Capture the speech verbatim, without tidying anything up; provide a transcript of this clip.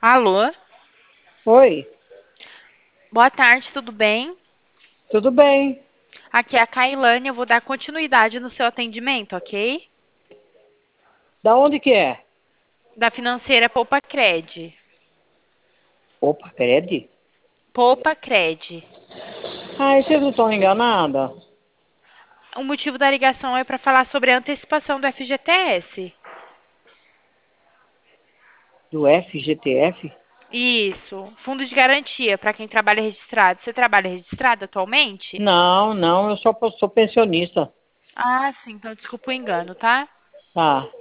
Alô? Oi, Boa tarde, tudo bem? tudo bem? Aqui é a Kailane, eu vou dar continuidade no seu atendimento, ok? Da onde que é? Da financeira Poupa Cred. Opa, Cred? Poupa Cred. Ai, vocês não estão enganadas? O motivo da ligação é para falar sobre a antecipação do F G T S. Do F G T F? Isso, fundo de garantia para quem trabalha registrado. Você trabalha registrado atualmente? Não, não, eu só sou pensionista. Ah, sim, então desculpa o engano, tá? Tá.